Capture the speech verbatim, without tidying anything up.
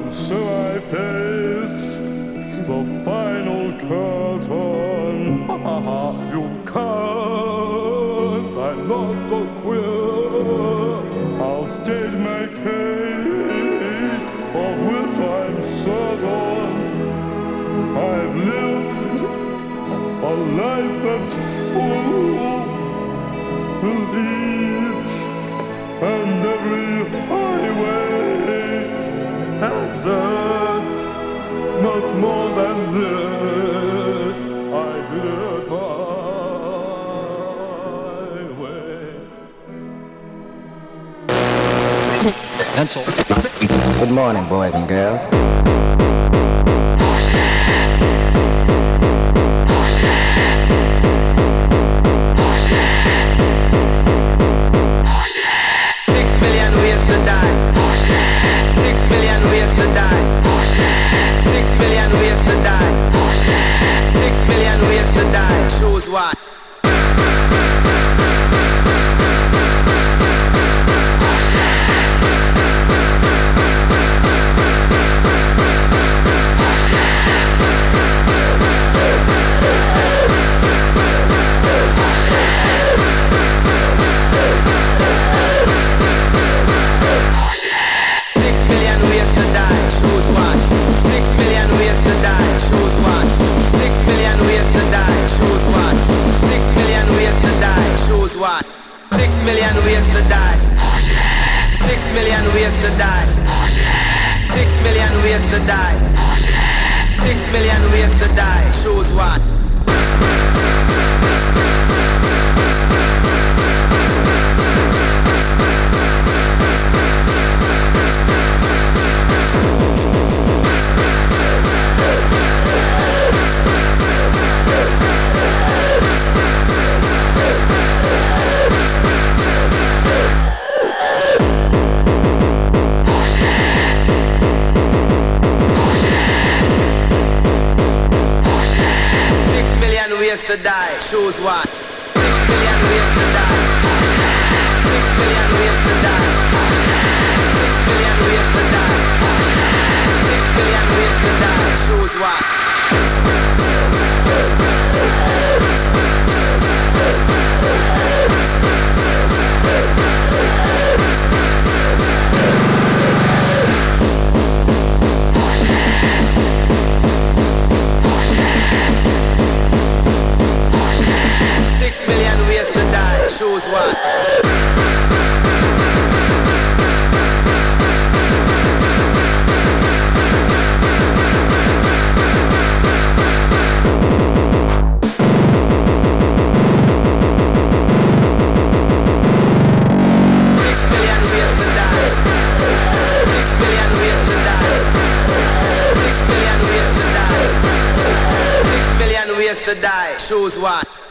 So I face the final curtain. You can't, I'm not the queer. I'll state my case, of which I'm certain. I've lived a life that's full, and each and every highway has it, much more than this. I did it my way. That's all. Good morning, boys and girls. Six million ways to die. Six million ways to die. Six million ways to die. Six million ways to die. Choose one. Choose one. Six million ways to die. Choose one. Six million ways to die. Choose one. Six million ways to die. Choose one. Six million ways to die. Six million ways to die. Six million ways to die. Six million ways to die. Choose one. Ways to die, choose one. Six million ways to die. Six million ways to die. Six million ways to die. Six million ways to die, choose one. Six million ways to die, choose one. Six million ways to die. Six million ways to die. Six million ways to die. Six million ways to die, choose one.